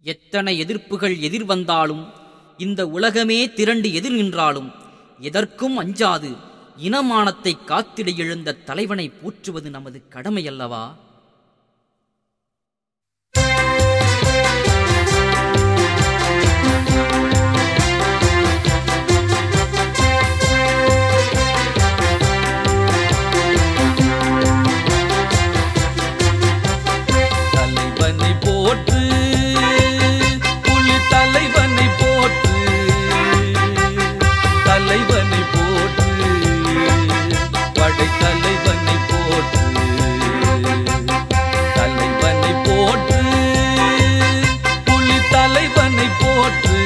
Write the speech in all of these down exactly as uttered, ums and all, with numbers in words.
எத்தனை எதிர்ப்புகள் எதிர்வந்தாலும், இந்த உலகமே திரண்டு எதிர் நின்றாலும் எதற்கும் அஞ்சாது இனமானத்தை காத்திட எழுந்த தலைவனை போற்றுவது நமது கடமையல்லவா? தலைவனை போற்று, புலி தலைவனை போற்று, தலைவனை போற்று, படை தலைவனை போற்று, தலைவனை போற்று, புலி தலைவனை போற்று,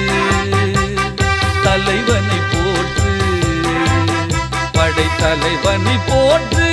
தலைவனை போற்று, படை தலைவனை போற்று.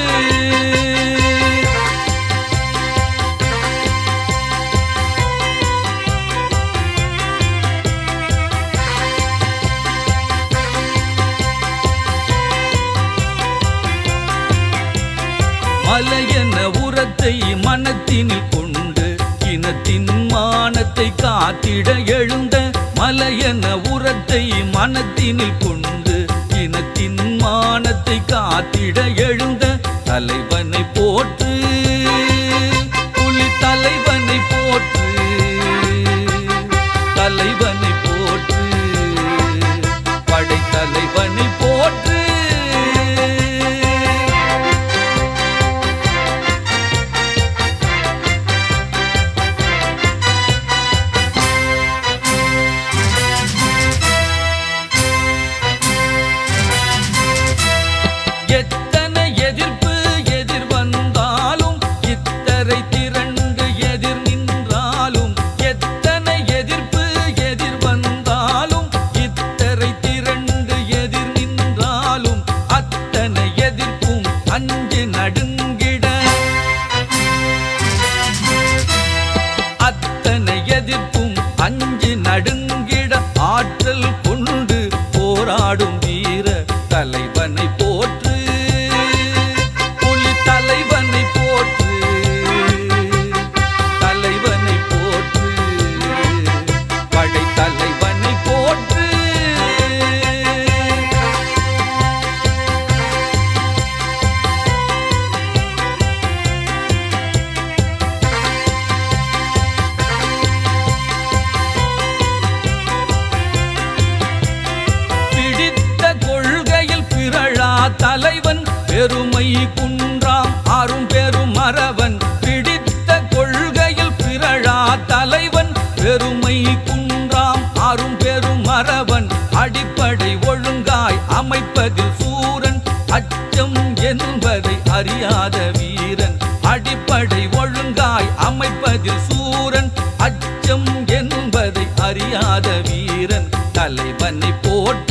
மலையென உரத்தை மனத்தினில் கொண்டு இனத்தின் மானத்தை காத்திட எழுந்த, மலையென உரத்தை மனத்தினில் கொண்டு இனத்தின் மானத்தை காத்திட எழுந்த தலைவனை போற்று, புலி தலைவனை போற்று, தலைவனை போற்று, படை தலைவனை போற்று. எத்தனை எதிர்ப்பு எதிர் வந்தாலும், இத்தரை திரண்டு எதிர் நின்றாலும், எத்தனை எதிர்ப்பு எதிர் வந்தாலும், இத்தரை திரண்டு எதிர் நின்றாலும், அத்தனை எதிர்ப்பும் அஞ்சு நடுங்கிட, அத்தனை எதிர்ப்பும் அஞ்சு நடுங்கிட ஆற்றல் கொண்டு போராடும் வீர தலைவனை போற்று, புலி தலைவனை போற்று, தலைவனை போற்று, படை தலைவனை போற்று. பிடித்த கொள்கையில் பிறழா தலைவன், பெருமை குன்றாம் அரும் பெரும் மறவன், பிடித்த கொள்கையில் பிறழா தலைவன், பெருமை குன்றாம் அரும் பெரும் மறவன், அடிப்படை ஒழுங்காய் அமைப்பதில் சூரன், அச்சம் என்பதை அறியாத வீரன், அடிப்படை ஒழுங்காய் அமைப்பதில் சூரன், அச்சம் என்பதை அறியாத வீரன் தலைவனை போற்று.